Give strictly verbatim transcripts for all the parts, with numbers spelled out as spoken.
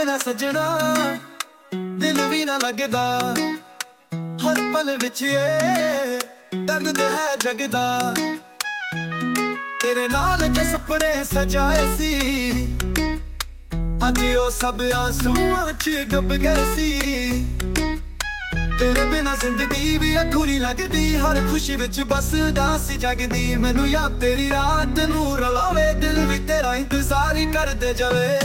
ਬਿਨਾ ਸਜਣਾ ਦਿਲ ਵੀ ਨਾ ਲੱਗਦਾ। ਹਰ ਪਲ ਵਿੱਚ ਏ ਦਰਦ ਹੈ ਜਗਦਾ। ਤੇਰੇ ਨਾਲ ਜੋ ਸੁਪਨੇ ਸਜਾਏ ਸੀ ਅੱਜ ਉਹ ਸਭ ਆਂਸੂਆਂ 'ਚ ਡੁੱਬ ਗਏ ਸੀ। ਤੇਰੇ ਬਿਨਾ ਜ਼ਿੰਦਗੀ ਵੀ ਅਧੂਰੀ ਲੱਗਦੀ। ਹਰ ਖੁਸ਼ੀ ਵਿੱਚ ਬਸਦਾ ਸੀ ਜਗਦੀ। ਮੈਨੂੰ ਯਾਦ ਤੇਰੀ ਰਾਤ ਨੂੰ ਰਲਾਵੇ ਦਿਲ ਵੀ ਤੇਰਾ ਇੰਤਜ਼ਾਰ ਹੀ ਕਰਦੇ ਜਾਵੇ।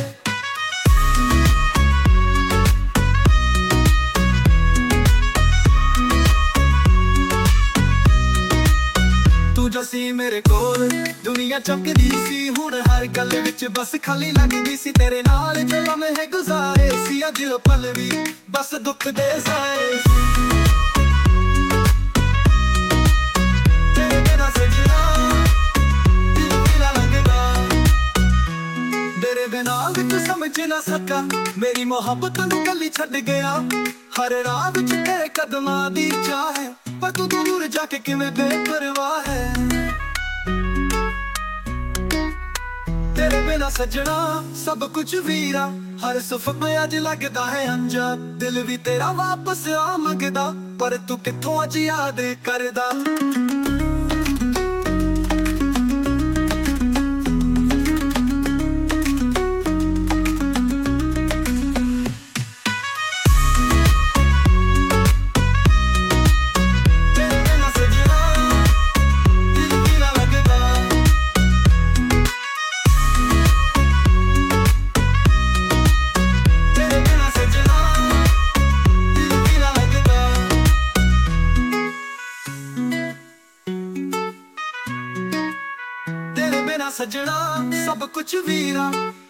ਤੂੰ ਜੋ ਸੀ ਮੇਰੇ ਕੋਲ ਦੁਨੀਆ ਚਮਕਦੀ ਸੀ। ਹੁਣ ਹਰ ਗੱਲ ਵਿੱਚ ਬਸ ਖਾਲੀ ਲੱਗਦੀ ਸੀ। ਤੇਰੇ ਨਾਲ ਜੋ ਲਮਹੇ ਗੁਜ਼ਾਰੇ ਸੀ ਅੱਜ ਉਹ ਪਲ ਵੀ ਬਸ ਦੁੱਖ ਦੇ ਸਾਏ ਸੀ। ਤੇਰੇ ਬਿਨਾ ਸਜਣਾ ਦਿਲ ਵੀ ਨਾ ਲੱਗਦਾ। ਤੇਰੇ ਬਿਨਾ ਵੀ ਤੂੰ ਸਮਝ ਨਾ ਸਕਾ ਮੇਰੀ ਮੁਹੱਬਤ ਨੂੰ ਕੱਲੀ ਛੱਡ ਗਿਆ। ਹਰ ਰਾਹ ਵਿੱਚ ਤੇਰੇ ਕਦਮਾਂ ਦੀ ਚਾਹ ਹੈ ਪਰ ਤੂੰ ਦੂਰ ਜਾ ਕੇ ਕਿਵੇਂ ਬੇਪਰਵਾਹ ਹੈ। ਤੇਰੇ ਬਿਨਾ ਸਜਣਾ ਸਭ ਕੁਝ ਵੀਰਾ ਹਰ ਸੁਪਨਾ ਅੱਜ ਲੱਗਦਾ ਹੈ ਅੰਜਾ। ਦਿਲ ਵੀ ਤੇਰਾ ਵਾਪਸ ਆ ਮੰਗਦਾ ਪਰ ਤੂੰ ਕਿੱਥੋਂ ਅੱਜ ਯਾਦ ਕਰਦਾ। ਬਿਨਾ ਸਜਣਾ ਸਭ ਕੁਝ ਵੀਰਾ